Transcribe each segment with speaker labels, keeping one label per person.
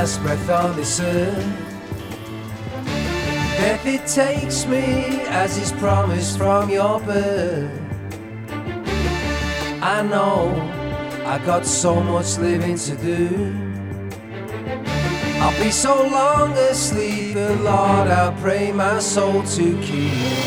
Speaker 1: last breath on this earth. Death it takes me as is promised from your birth. I know I got so much living to do. I'll be so long asleep, but Lord, I pray my soul to keep.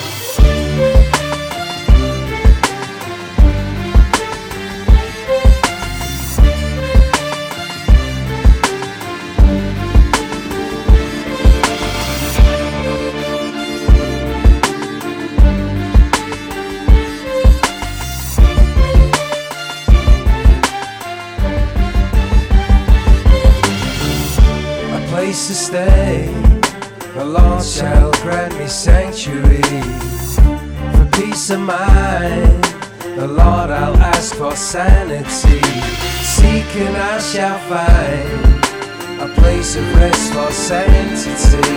Speaker 1: Place to stay, the Lord shall grant me sanctuary. For peace of mind, the Lord I'll ask for sanity. Seeking I shall find a place of rest for sanctity.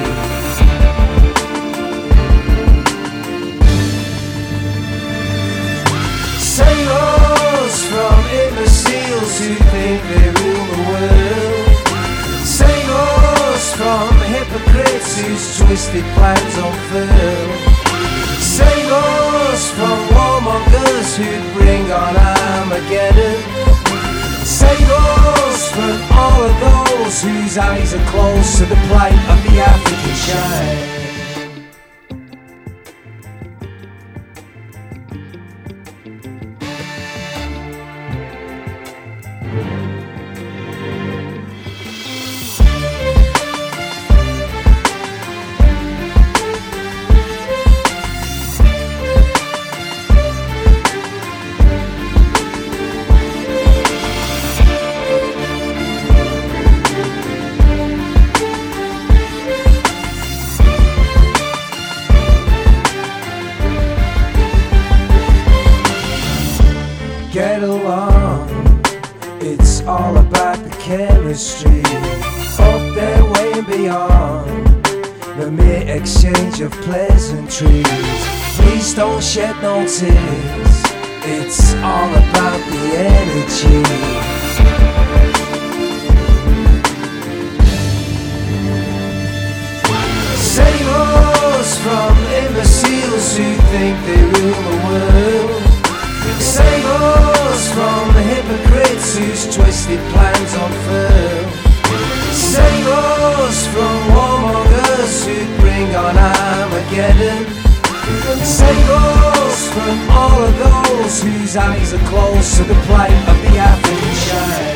Speaker 1: Save us from imbeciles who think they rule the world. Save us from hypocrites whose twisted plans unfurl. Save us from warmongers who'd bring on Armageddon. Save us from all of those whose eyes are closed to the plight of the African child. Get along, it's all about the chemistry. Up there way and beyond the mere exchange of pleasantries. Please don't shed no tears, it's all about the energy. Save us from imbeciles who think they rule the world. Save us from the hypocrites whose twisted plans unfurl. Save us from warmongers who bring on Armageddon. Save us from all of those whose eyes are closed to the plight of the African child.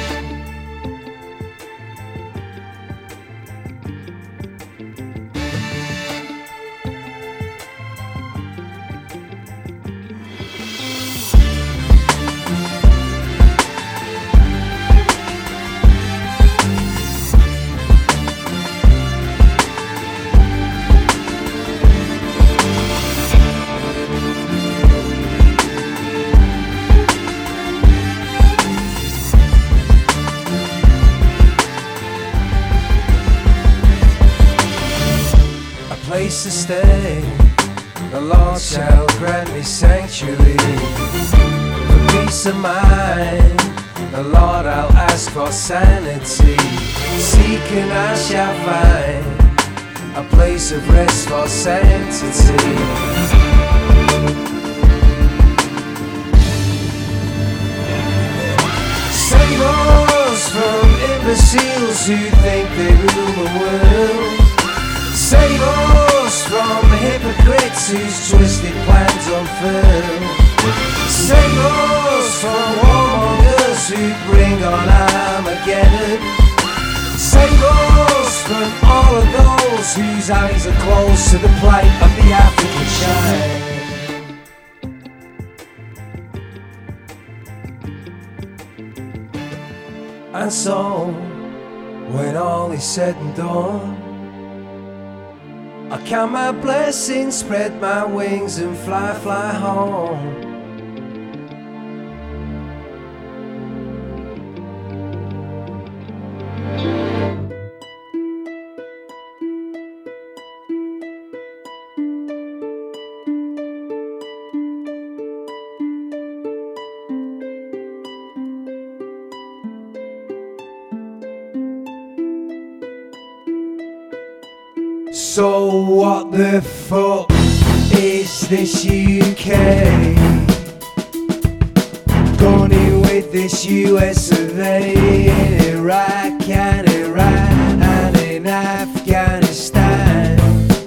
Speaker 1: Place to stay, the Lord shall grant me sanctuary. For peace of mind, the Lord I'll ask for sanity. Seeking I shall find a place of rest for sanctity. Save us from imbeciles who think they rule the world. Save us from hypocrites whose twisted plans unfurl. Save us from warmongers who bring on Armageddon. Save us from all of those whose eyes are closed to the plight of the African child. And so, when all is said and done, I count my blessings, spread my wings and fly, fly home. So what the fuck is this UK? Gone in with this US of A in Iraq and Iran and in Afghanistan.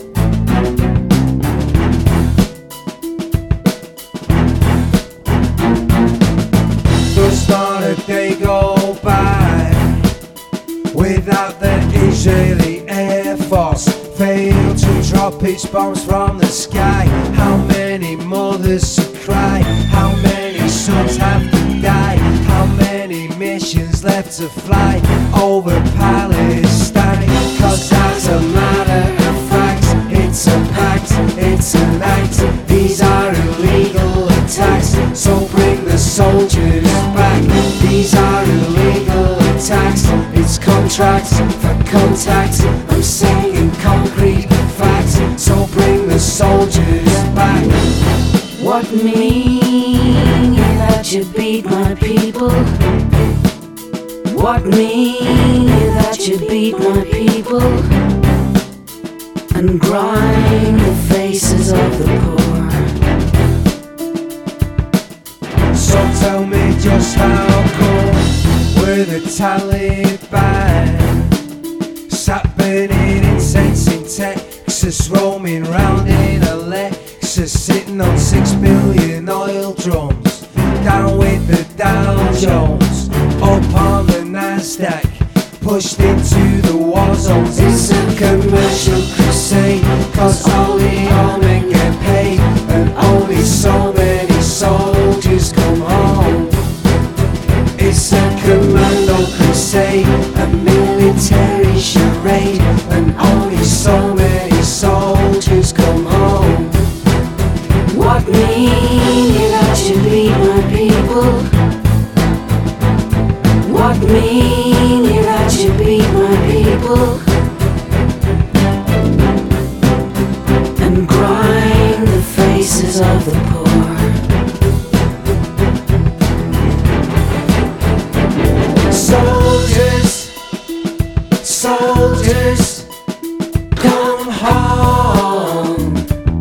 Speaker 1: There's not a day go by without the Israeli Air Force fail to drop its bombs from the sky. How many mothers to cry? How many sons have to die? How many missions left to fly over Palestine? Cause as a matter of fact, it's a pact, it's an act. These are illegal attacks, so bring the soldiers back. These are illegal attacks, it's contracts for contacts. I'm saying concrete facts, so bring the soldiers back.
Speaker 2: What mean you that you beat my people? What mean you that you beat my people and grind the faces of the poor?
Speaker 1: So tell me just how come we're the Taliban, sat burning incense in Texas, roaming round in a Lexus, sitting on 6 billion oil drums, down with the Dow Jones, up on the Nasdaq, pushed into the war zones. It's a commercial crusade, cause only all men get paid, and only so many soldiers come home. It's a commando crusade, a military charade, and only so many soldiers come home. What mean you that you beat my people? What mean you that you beat my people and grind the faces of the poor? Soldiers, soldiers, come home.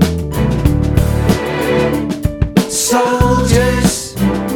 Speaker 1: Soldiers,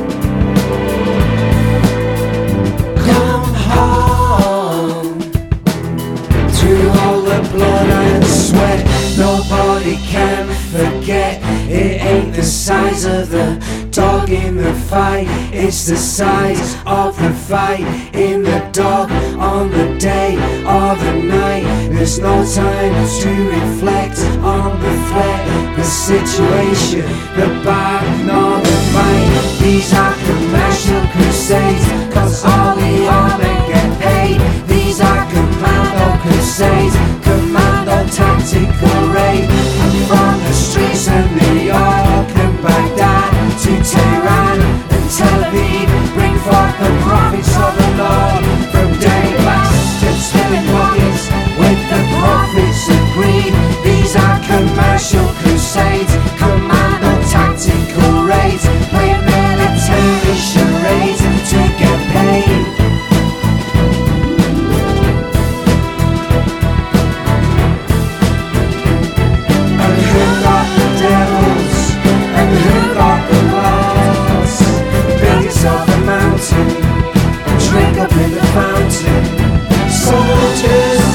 Speaker 1: come home. Through all the blood and sweat, nobody can forget. It ain't the size of the dog in the fight, it's the size of the fight in the dog on the day or the night. There's no time to reflect on the threat, the situation, the bark nor the fight. These are commercial crusades, cause all the army get paid. These are commando crusades, commando tactical raid. From the streets of New York and Baghdad to Tehran and Tel Aviv, bring forth the prophets of the Lord. From day bastards filling pockets with the profits of greed. These are commercial crusades, commando tactical raids, play military charades to get paid. And who got the devils? And who got the laws? Build yourself a mountain, drink up in the fountain. Soldiers,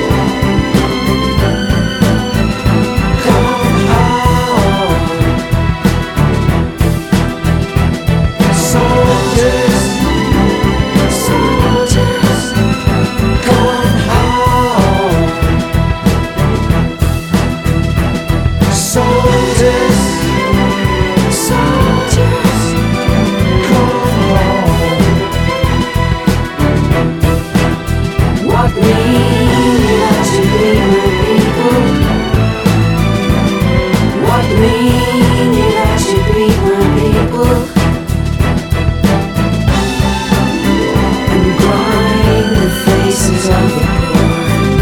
Speaker 1: come home. Soldiers, soldiers, come home. Soldiers, soldiers, come home.
Speaker 2: What mean you that you beat my people? What mean you that you beat my people and grind the faces of the poor?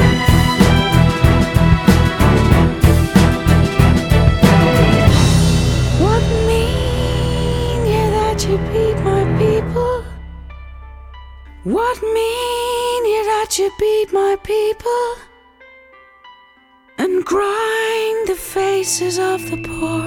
Speaker 2: What mean you that you beat my people? What mean you that you beat my people and grind the faces of the poor.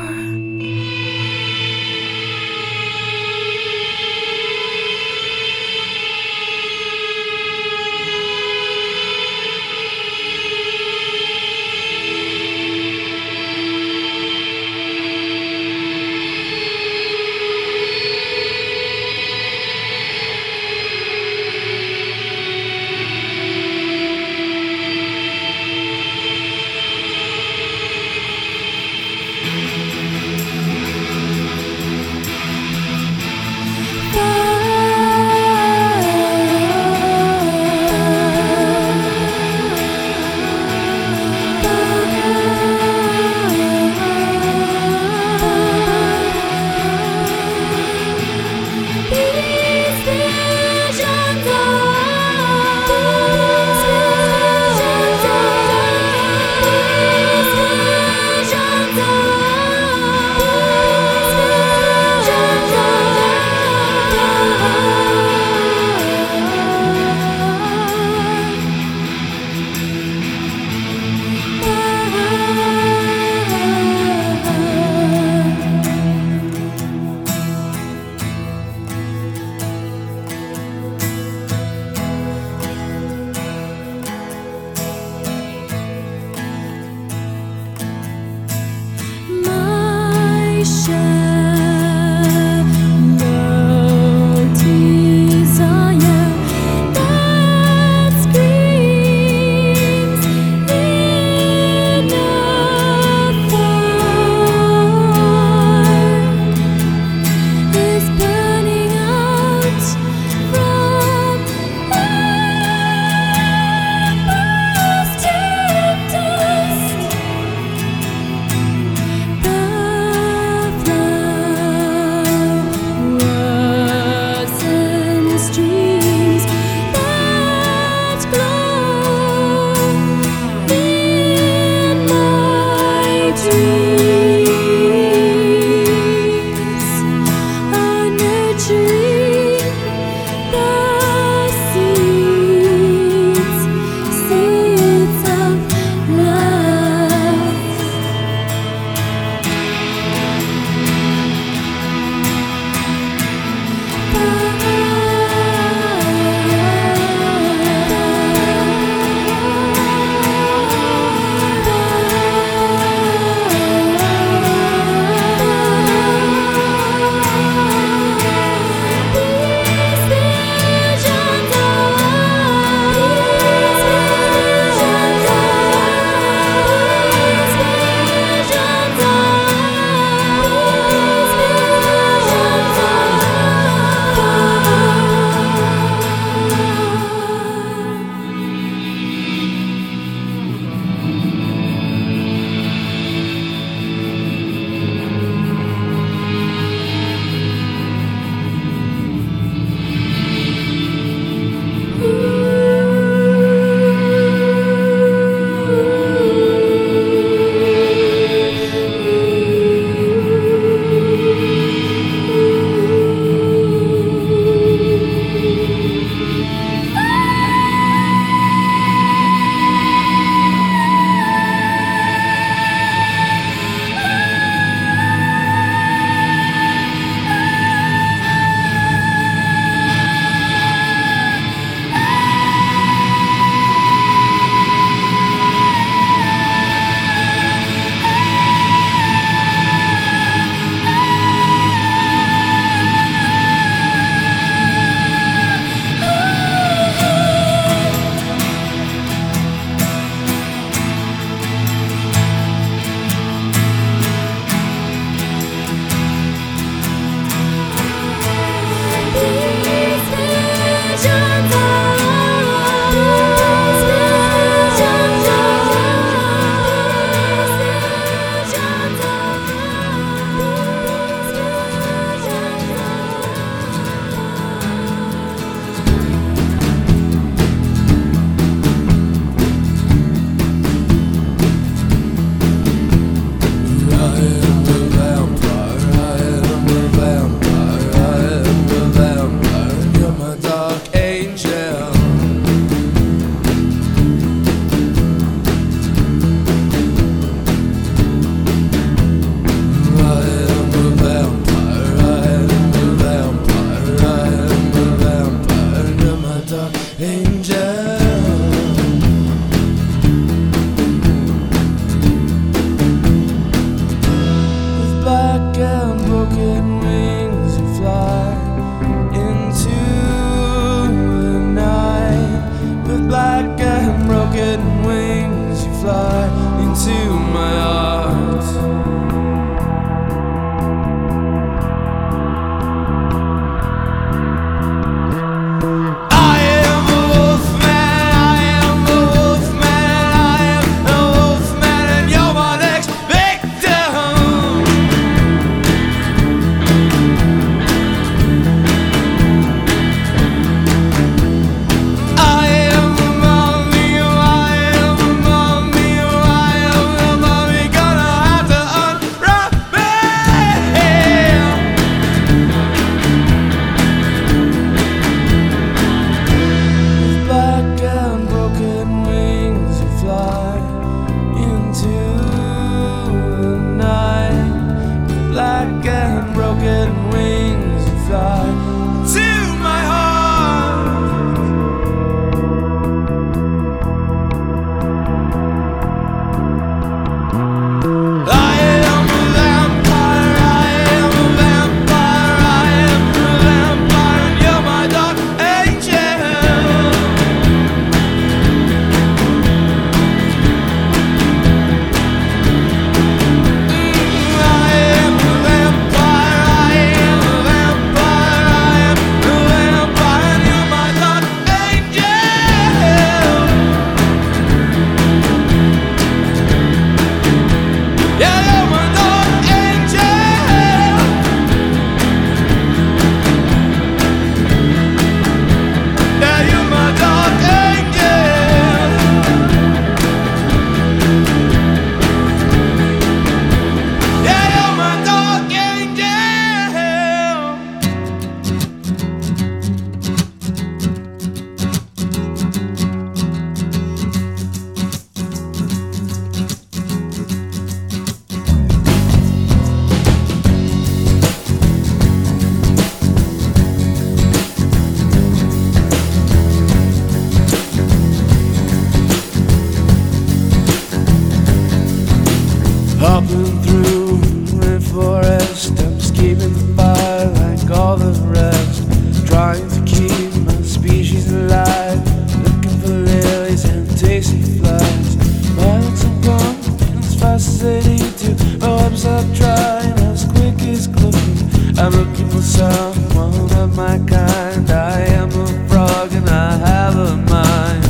Speaker 3: Hopping through rainforest, I'm escaping the fire like all the rest. Trying to keep my species alive, looking for lilies and tasty flies. My legs are gone as fast as they need to. My webs are trying as quick as clicking. I'm looking for someone of my kind. I am a frog and I have a mind.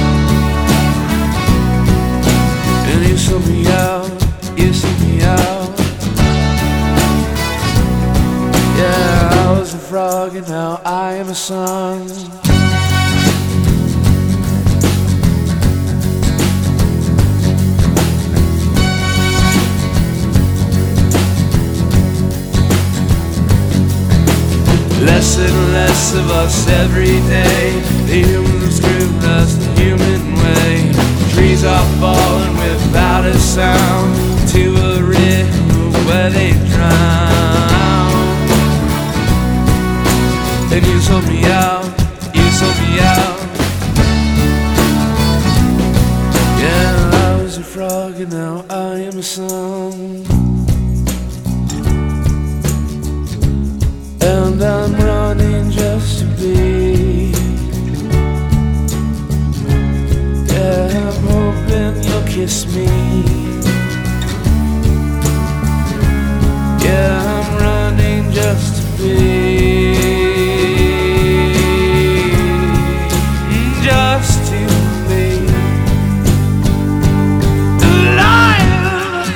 Speaker 3: And you saw me out, you see me out. Yeah, I was a frog and now I am a son. Less and less of us every day. The humans groove us the human way. Trees are falling without a sound to a river where they drown. And you sold me out, you sold me out. Yeah, I was a frog and now I am a son. And I'm running just to be. Yeah, I'm hoping you'll kiss me. Yeah, I'm running just to be. Just to be alive.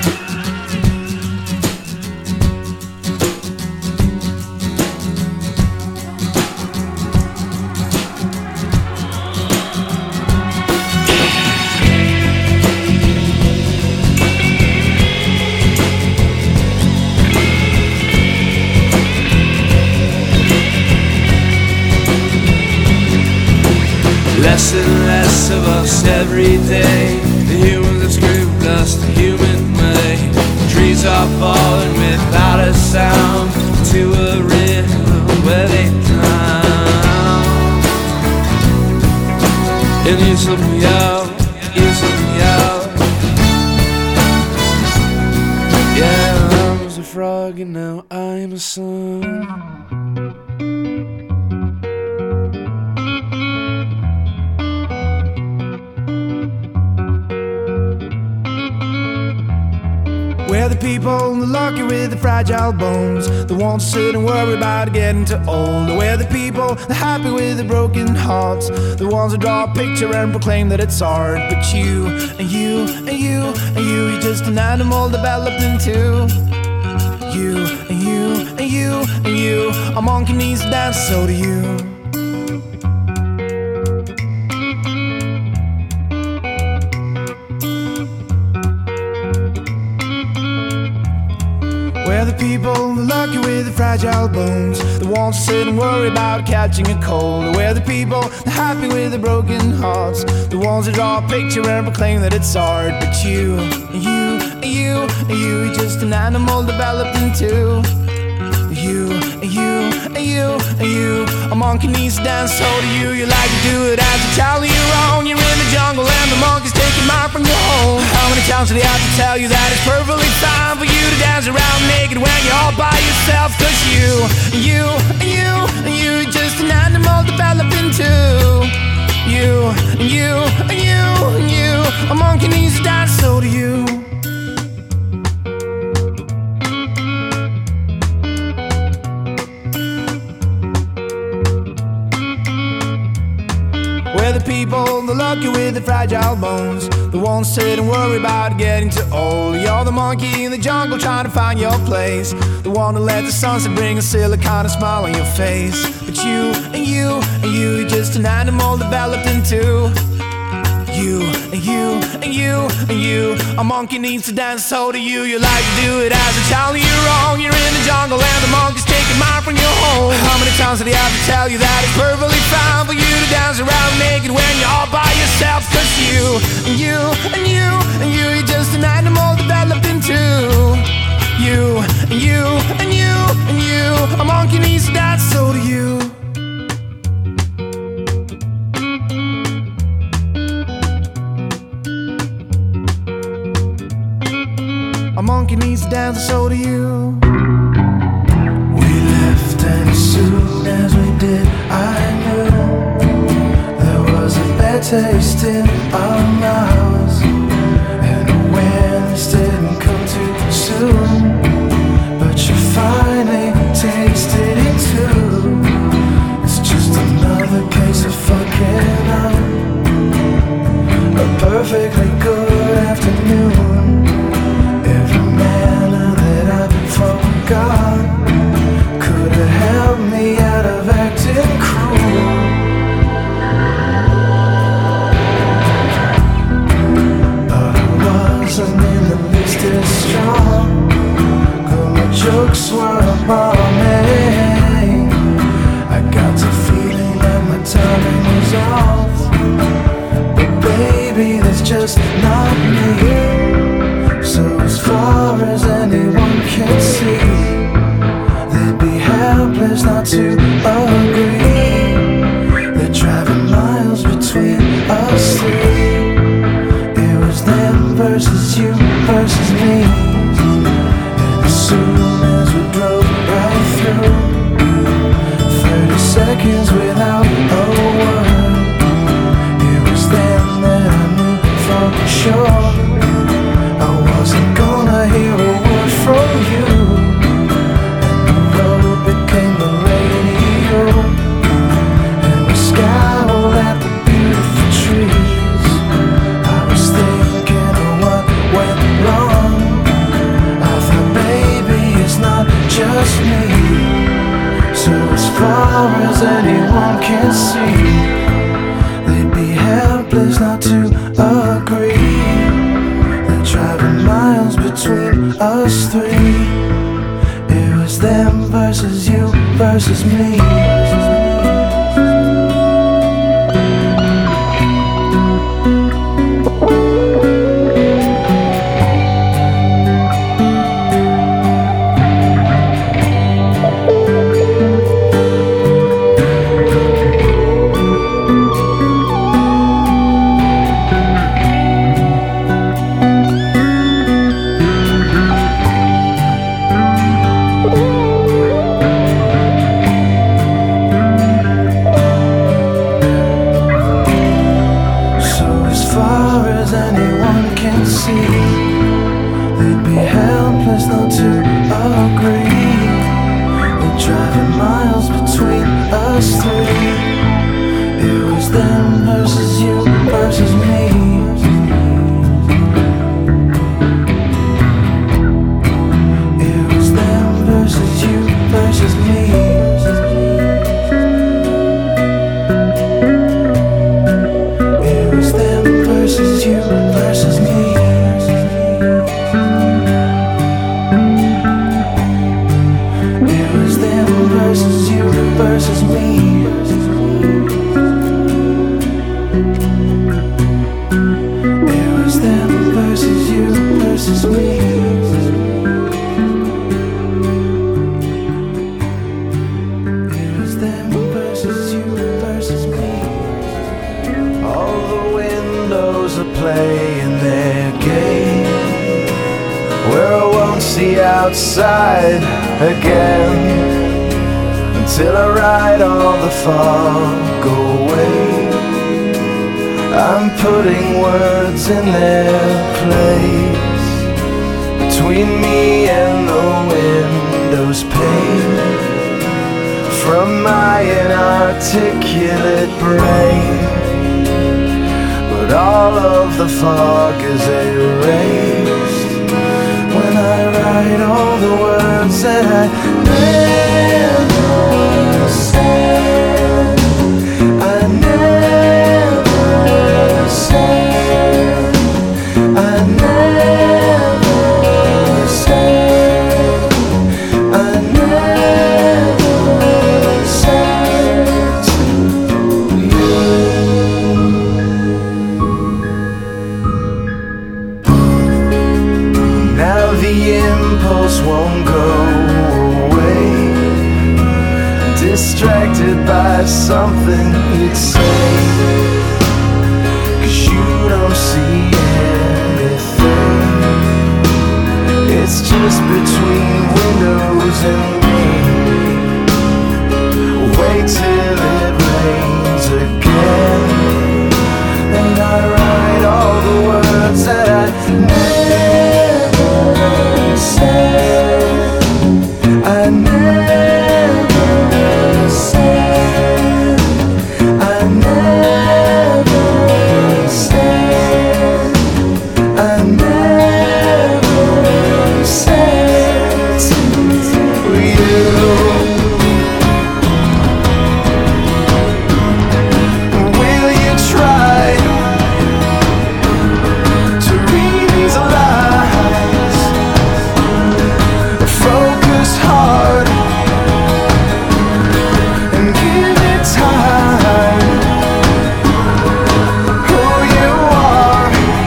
Speaker 3: Less and less of us every day. The humans have screwed us the human way. Trees are falling without a sound to a river where they drown. And you sold me out, you sold me out. Yeah, I was a frog and now I'm a son.
Speaker 4: We're the people, the lucky with the fragile bones, the ones who sit and worry about getting too old. We're the people, the happy with the broken hearts, the ones who draw a picture and proclaim that it's art. But you, and you, and you, and you, you're just an animal developed into. You, and you, and you, and you, a monkey needs to dance, so do you. We're the people, the lucky with the fragile bones, the ones who sit and worry about catching a cold. We're the people, the happy with the broken hearts, the ones who draw a picture and proclaim that it's art. But you, and you, and you, and you, you're just an animal developed into. You, and you, and you, and you, a monkey needs to dance, so do you. You like to do it as a child of your own. You're in the jungle and the monkeys taking mine from your home. How many times do they have to tell you that it's perfectly fine for you to dance around naked when you're all by yourself? Cause you, and you, and you, and you, just an animal developed into. You, and you, and you, and you, a monkey needs to dance, so do you. We're the people, the lucky with the fragile bones, the ones who sit and worry about getting too old. You're the monkey in the jungle trying to find your place, the one who let the sunset bring a silly kind of smile on your face. But you, and you, and you, you're just an animal developed into. You, and you, and you, and you, a monkey needs to dance, so do you. You like to do it as a child of your own. You're in the jungle and the monkeys taking mine from your home. How many times did he have to tell you that it's perfectly fine for you to dance around naked when you're all by yourself? Cause you, and you, and you, and you, you're just an animal developed into. You, and you, and you, and you, a monkey needs to dance, so do you. A A monkey needs to dance, and so do you. We left, and as soon as we did, I knew there was a bad taste in our mouths, and awareness didn't come too soon. But you finally tasted it too. It's just another case of fucking up. A perfectly good afternoon. Every manner that I forgot could have helped me out of acting cruel. But I wasn't in the least as strong. My jokes were bombing. I got the feeling that my timing was off. But baby, that's just not me. So as far as anyone can see, they'd be helpless not to agree. They're driving miles between us three. It was them versus you versus me. As soon as we drove right through, 30 seconds without a word, it was then that I knew for sure I wasn't gonna hear a word from you. And the road became the radio, and we scowled at the beautiful trees. I was thinking of what went wrong. I thought, baby, it's not just me. So as far as anyone can see, they'd be helpless not to agree. They're driving miles between us three. It was them versus you versus me. They'd be helpless not to agree. They're driving miles between us three. It was them versus you versus me. It was them versus you versus me. It was them versus you versus me. Versus you versus me. It was them versus you versus me. It was them versus you versus me. All the windows are playing their game, where I won't see outside again. Till I ride all the fog away, I'm putting words in their place between me and the window's pane. From my inarticulate brain, but all of the fog is erased when I write all the words that I never said. I never said. I never said. I never said to you. Now the impulse won't go away, distracted by something you'd say, 'cause you don't see anything.
Speaker 1: space between windows and me. Wait till it rains again, and I write all the words that I never said. I never said. I never said. I never said to you. Will you try to read these lines? Focus hard and give it time. Who you are,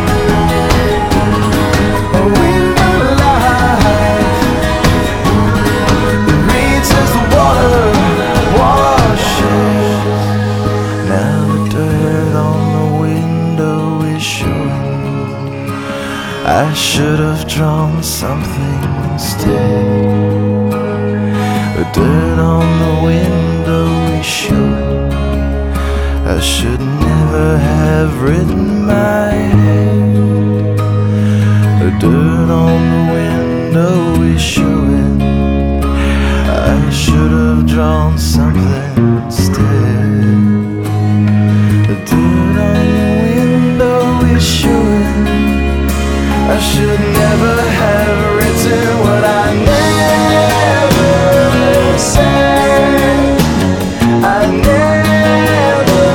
Speaker 1: a window light that reads as the water washes. Now the dirt on the window is showing. I should have drawn something instead. The dirt on the window is showing. I should never have written my head. The dirt on the window is showing. I should have drawn something instead. The dirt on the window is showing. I should never have written what I never said. I never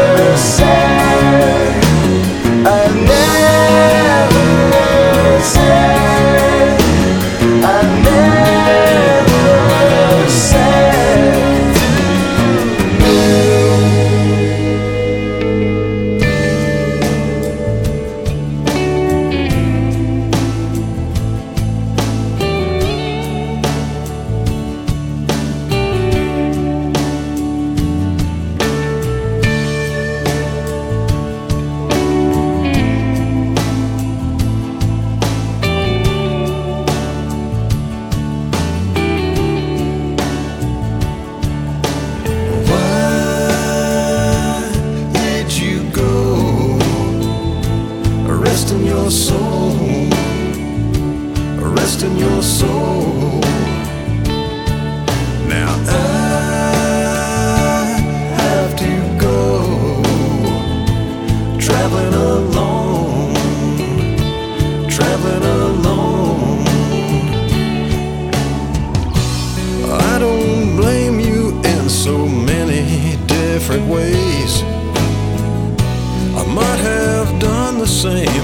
Speaker 1: said. I never said. I never said to you. Why did you go? Rest in your soul. Rest in your soul. Now I have to go, traveling alone, traveling alone. I don't blame you in so many different ways. I might have done the same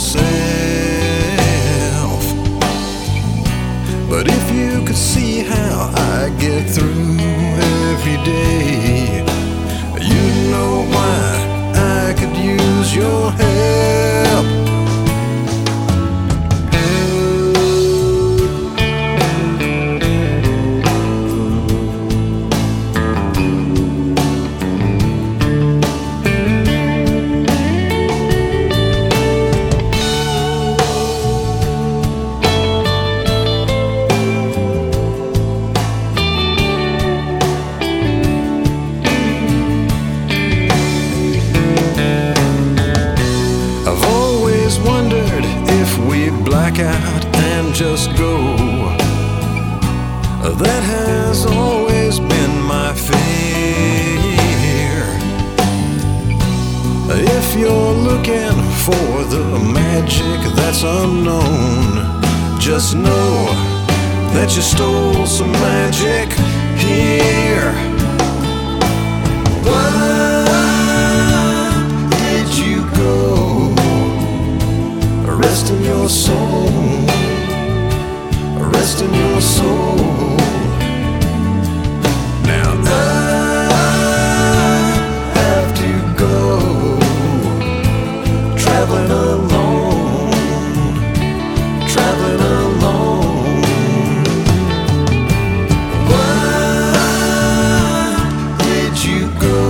Speaker 1: myself. But if you could see how I get through every day, you'd know why I could use your help. I've always wondered if we black out and just go. That has always been my fear. If you're looking for the magic that's unknown, just know that you stole some magic here. Why did you go? Rest in your soul. Rest in your soul. Now I have to go, traveling alone, traveling alone. Why did you go?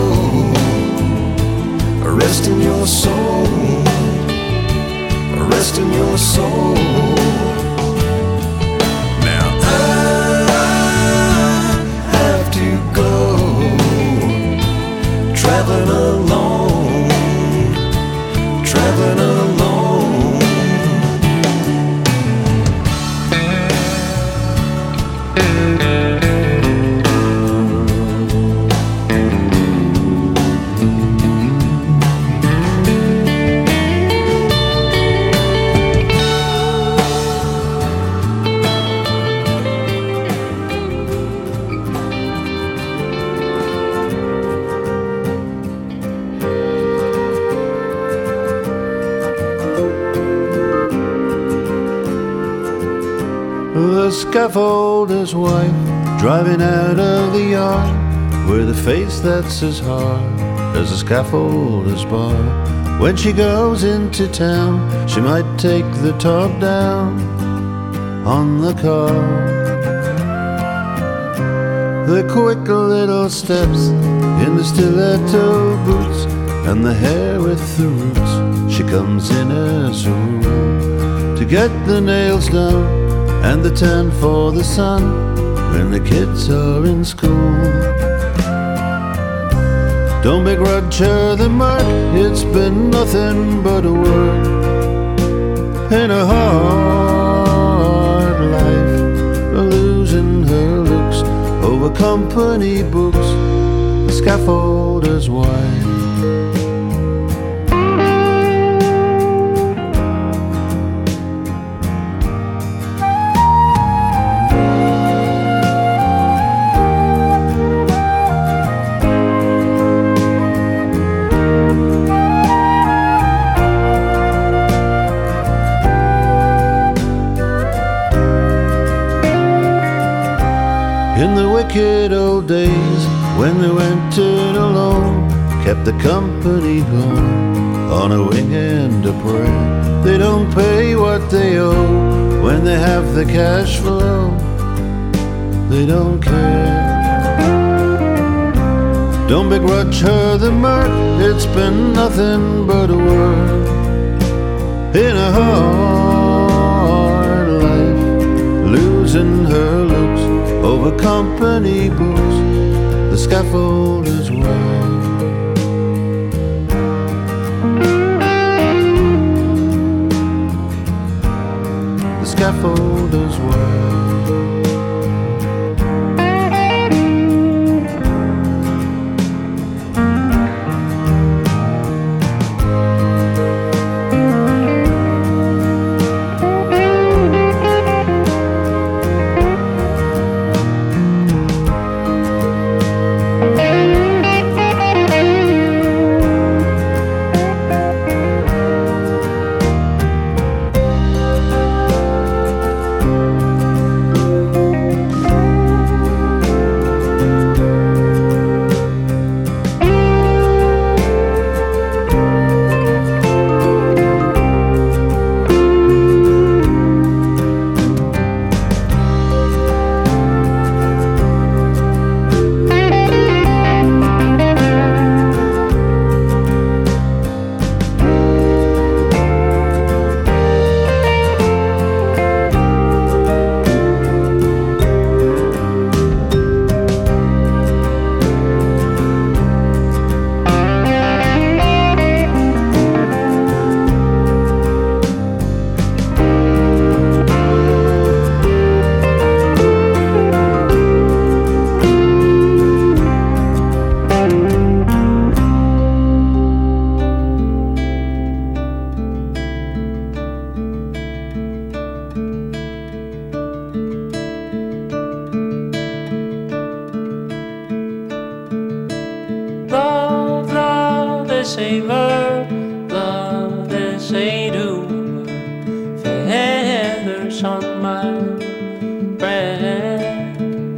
Speaker 1: Rest in your soul. Rest in your soul.
Speaker 5: The scaffolder's wife driving out of the yard with a face that's as hard as a scaffolder's bar. When she goes into town, she might take the top down on the car. The quick little steps in the stiletto boots and the hair with the roots. She comes in as a rule to get the nails done and the tan for the sun when the kids are in school. Don't begrudge her the mark, it's been nothing but a word in a hard life, losing her looks over company books, the scaffolder's wife. In the wicked old days, when they went in alone, kept the company going on a wing and a prayer. They don't pay what they owe when they have the cash flow. They don't care. Don't begrudge her the mirth, it's been nothing but a word in a hard life, losing her looks over company books, the scaffolder's wife. The scaffolder's wife.
Speaker 3: Savor, love this a do, feathers on my breast,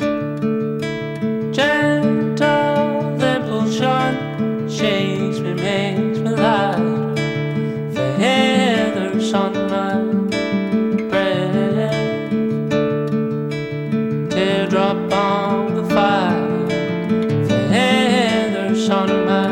Speaker 3: gentle little shot, shakes me, makes me laugh, feathers on my breast, teardrop on the fire, feathers on my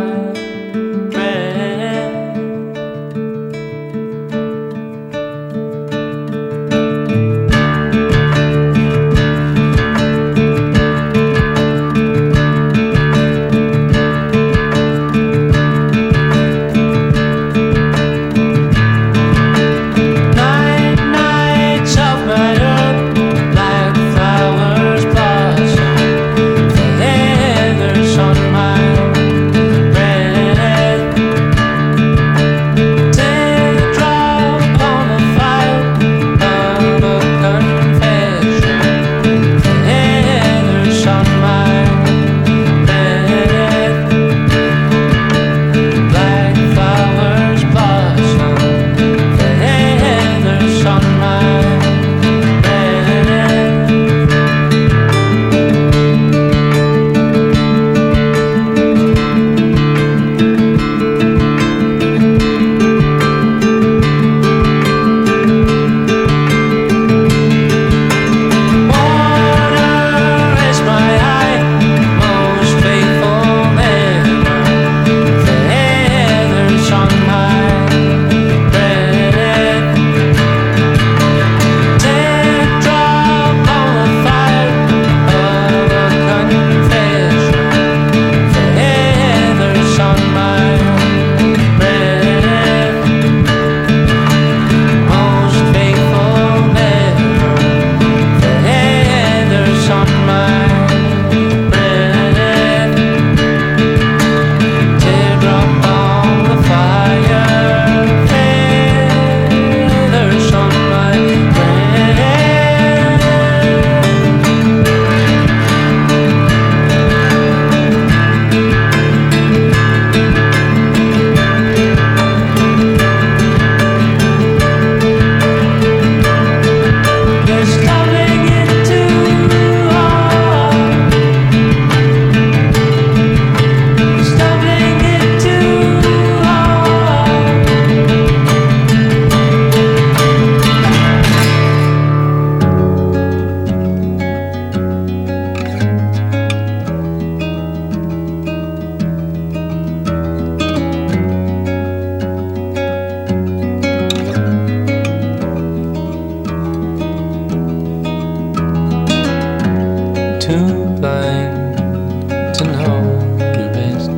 Speaker 3: too blind to know your best.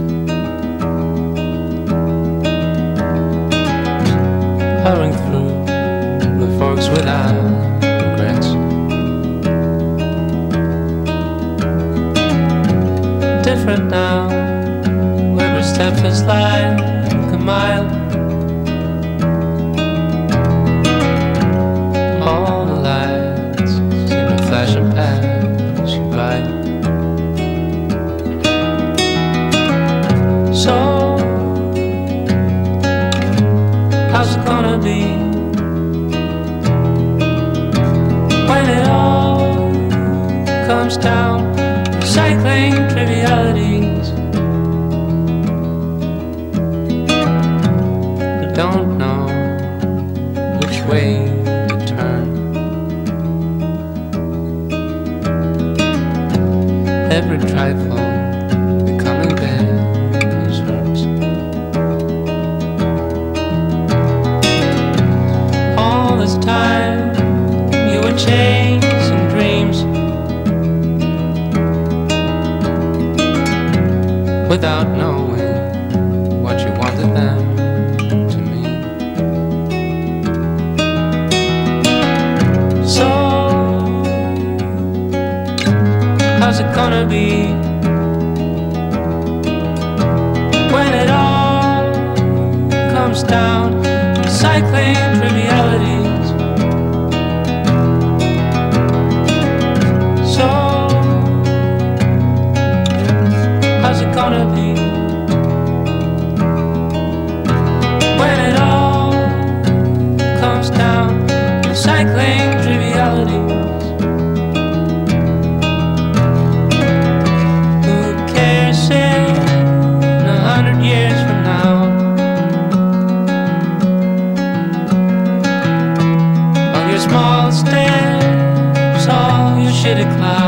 Speaker 3: Hurrying through the forks without regrets. Different now, every step is like a mile. All the lights seem to flash and pass you by. So, how's it gonna be when it all comes down? Recycling trivialities, but don't know which way to turn. Every trifle becoming bad hurts. All this time you were chasing dreams without knowing what you wanted them to mean. So, how's it gonna be when it all comes down? Recycling trivialities. So, how's it gonna be when it all comes down? Recycling trivialities. Who cares if in 100 years from now all your small steps, all your shitty clouds